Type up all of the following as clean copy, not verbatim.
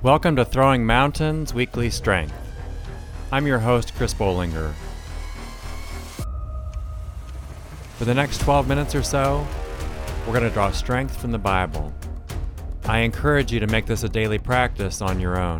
Welcome to Throwing Mountains Weekly Strength. I'm your host, Chris Bollinger. For the next 12 minutes or so, we're going to draw strength from the Bible. I encourage you to make this a daily practice on your own.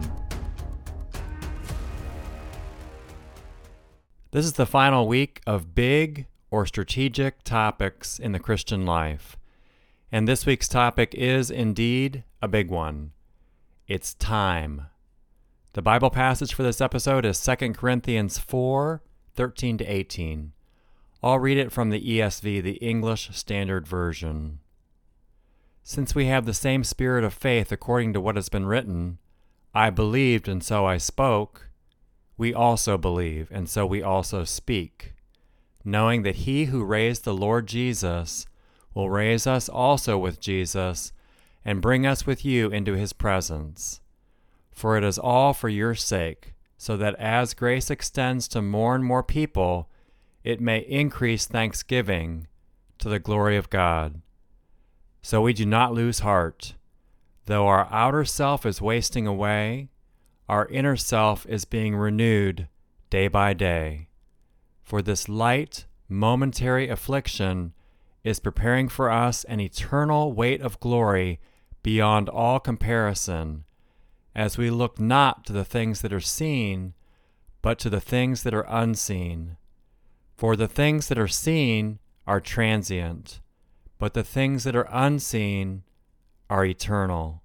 This is the final week of big or strategic topics in the Christian life. And this week's topic is indeed a big one. It's time. The Bible passage for this episode is 2 Corinthians 4, 13 to 18. I'll read it from the ESV, the English Standard Version. Since we have the same spirit of faith according to what has been written, I believed and so I spoke, we also believe and so we also speak, knowing that he who raised the Lord Jesus will raise us also with Jesus and bring us with you into his presence. For it is all for your sake, so that as grace extends to more and more people, it may increase thanksgiving to the glory of God. So we do not lose heart. Though our outer self is wasting away, our inner self is being renewed day by day. For this light, momentary affliction is preparing for us an eternal weight of glory beyond all comparison, as we look not to the things that are seen, but to the things that are unseen. For the things that are seen are transient, but the things that are unseen are eternal.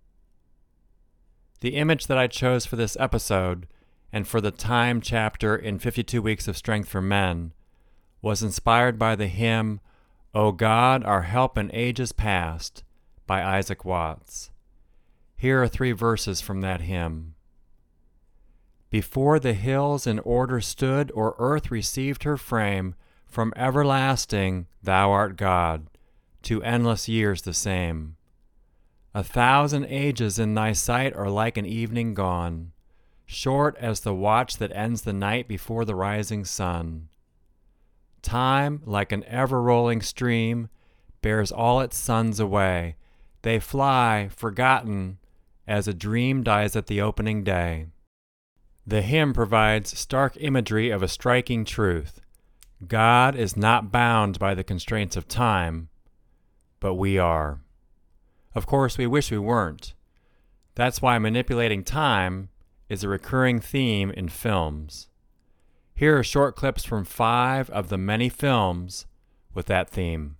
The image that I chose for this episode and for the time chapter in 52 Weeks of Strength for Men was inspired by the hymn, O God, Our Help in Ages Past, by Isaac Watts. Here are 3 verses from that hymn. Before the hills in order stood, or earth received her frame, from everlasting thou art God, to endless years the same. 1,000 ages in thy sight are like an evening gone, short as the watch that ends the night before the rising sun. Time, like an ever-rolling stream, bears all its sons away. They fly, forgotten, as a dream dies at the opening day. The hymn provides stark imagery of a striking truth. God is not bound by the constraints of time, but we are. Of course, we wish we weren't. That's why manipulating time is a recurring theme in films. Here are short clips from 5 of the many films with that theme.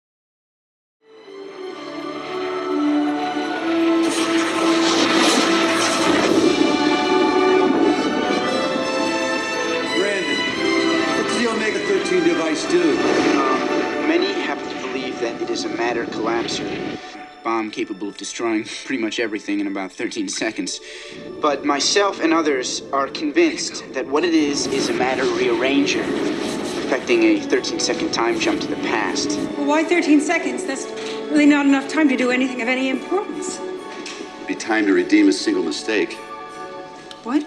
Omega-13 device do? Many happen to believe that it is a matter collapser, bomb capable of destroying pretty much everything in about 13 seconds. But myself and others are convinced that what it is a matter rearranger, effecting a 13-second time jump to the past. Well, why 13 seconds? That's really not enough time to do anything of any importance. It'd be time to redeem a single mistake. What?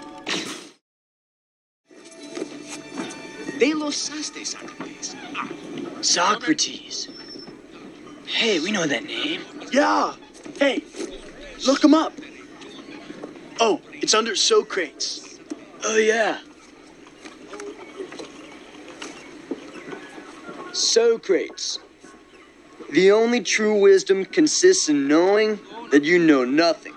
De los Socrates. Socrates. Hey, we know that name. Yeah. Hey, look him up. Oh, it's under Socrates. Oh, yeah. Socrates. The only true wisdom consists in knowing that you know nothing.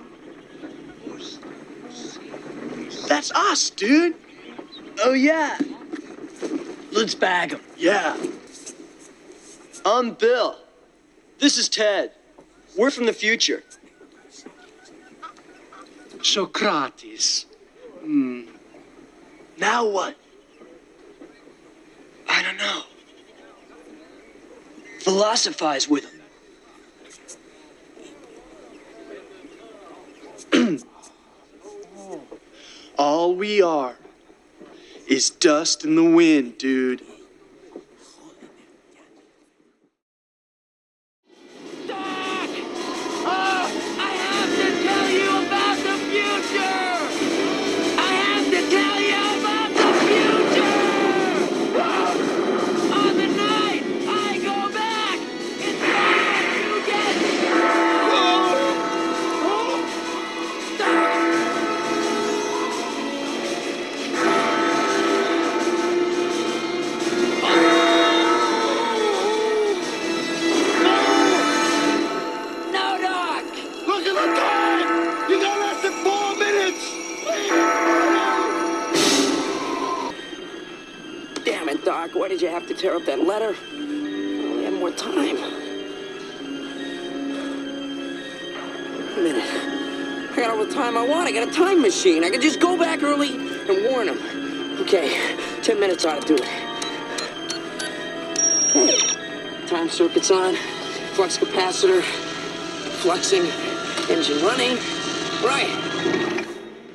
That's us, dude. Oh, yeah. Let's bag him. Yeah. I'm Bill. This is Ted. We're from the future. Socrates. Now what? I don't know. Philosophize with him. All we are is dust in the wind, dude. why did you have to tear up that letter? I only had more time. Wait a minute. I got all the time I want. I got a time machine. I can just go back early and warn him. Okay, 10 minutes ought to do it. Okay. Time circuit's on. Flux capacitor. Fluxing. Engine running. Right.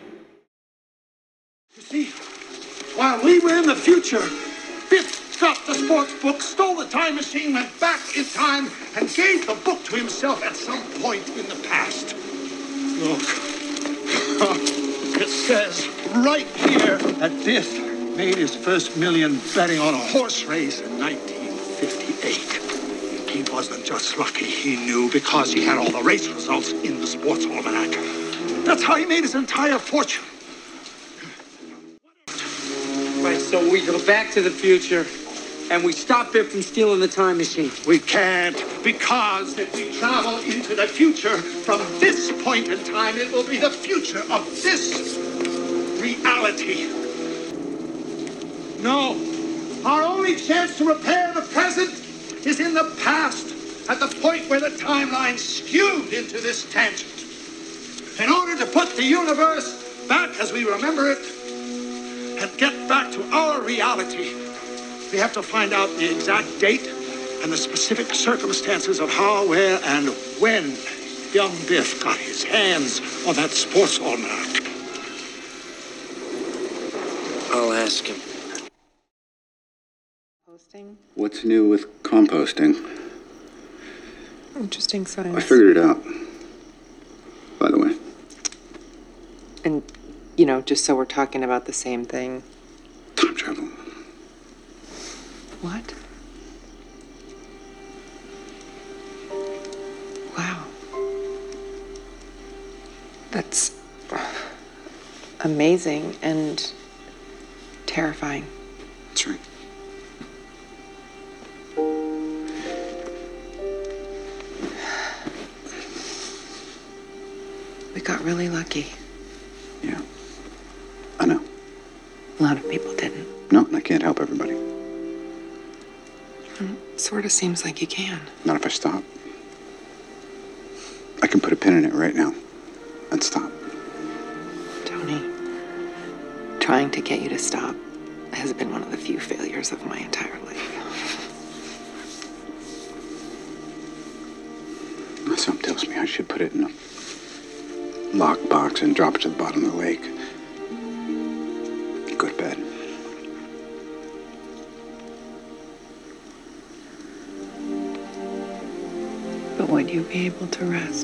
You see, while we were in the future, Biff dropped the sports book, stole the time machine, went back in time, and gave the book to himself at some point in the past. Look. It says right here that Biff made his first million betting on a horse race in 1958. He wasn't just lucky, he knew, because he had all the race results in the sports almanac. That's how he made his entire fortune. Right, so we go back to the future, and we stop Biff from stealing the time machine. We can't, because if we travel into the future from this point in time, it will be the future of this reality. No, our only chance to repair the present is in the past, at the point where the timeline skewed into this tangent. In order to put the universe back as we remember it and get back to our reality, we have to find out the exact date and the specific circumstances of how, where, and when young Biff got his hands on that sports almanac. I'll ask him. What's new with composting? Interesting science. I figured it out, by the way. And, just so we're talking about the same thing. Time travel. What? Wow. That's amazing and terrifying. That's right. We got really lucky. Yeah. I know. A lot of people didn't. No, I can't help everybody. Sort of seems like you can. Not if I stop. I can put a pin in it right now and stop. Tony, trying to get you to stop has been one of the few failures of my entire life. Something tells me I should put it in a lockbox and drop it to the bottom of the lake. Go to bed. But would you be able to rest?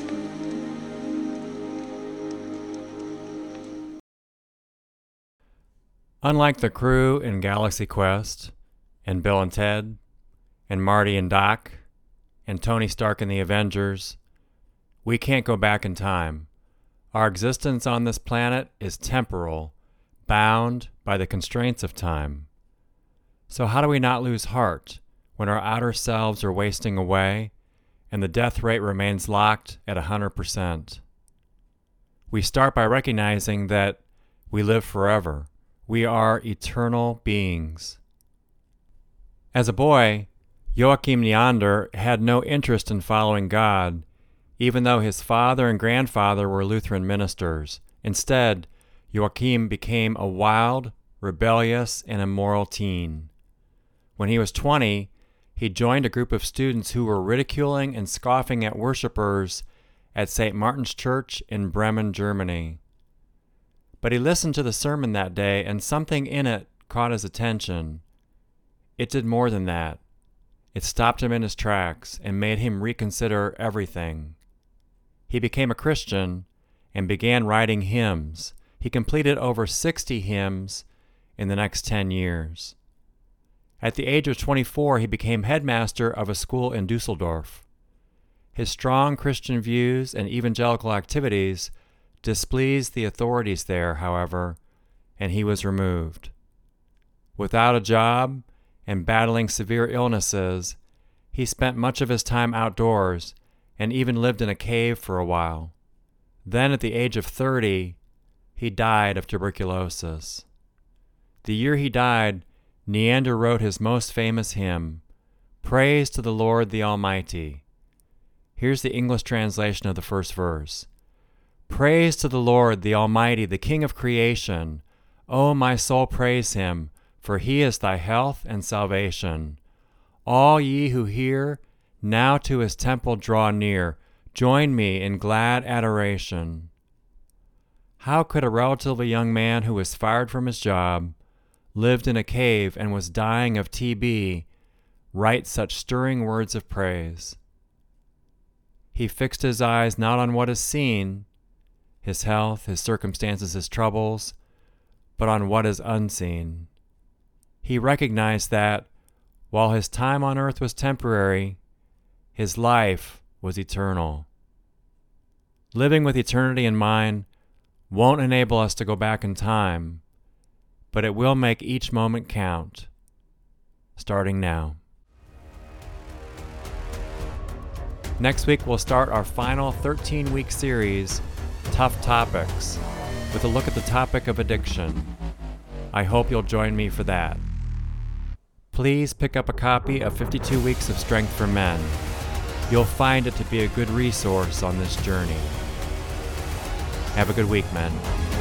Unlike the crew in Galaxy Quest, and Bill and Ted, and Marty and Doc, and Tony Stark in the Avengers, we can't go back in time. Our existence on this planet is temporal, bound by the constraints of time. So how do we not lose heart when our outer selves are wasting away and the death rate remains locked at 100%? We start by recognizing that we live forever. We are eternal beings. As a boy, Joachim Neander had no interest in following God, even though his father and grandfather were Lutheran ministers. Instead, Joachim became a wild, rebellious, and immoral teen. When he was 20, he joined a group of students who were ridiculing and scoffing at worshipers at St. Martin's Church in Bremen, Germany. But he listened to the sermon that day, and something in it caught his attention. It did more than that. It stopped him in his tracks and made him reconsider everything. He became a Christian and began writing hymns. He completed over 60 hymns in the next 10 years. At the age of 24, he became headmaster of a school in Dusseldorf. His strong Christian views and evangelical activities displeased the authorities there, however, and he was removed. Without a job and battling severe illnesses, he spent much of his time outdoors and even lived in a cave for a while. Then, at the age of 30, he died of tuberculosis. The year he died, Neander wrote his most famous hymn, Praise to the Lord the Almighty. Here's the English translation of the first verse. Praise to the Lord the Almighty, the King of creation. O my soul, praise him, for he is thy health and salvation. All ye who hear, now to his temple draw near. Join me in glad adoration. How could a relatively young man who was fired from his job, lived in a cave, and was dying of TB, write such stirring words of praise? He fixed his eyes not on what is seen, his health, his circumstances, his troubles, but on what is unseen. He recognized that, while his time on earth was temporary, his life was eternal. Living with eternity in mind won't enable us to go back in time, but it will make each moment count, starting now. Next week, we'll start our final 13-week series, Tough Topics, with a look at the topic of addiction. I hope you'll join me for that. Please pick up a copy of 52 Weeks of Strength for Men. You'll find it to be a good resource on this journey. Have a good week, men.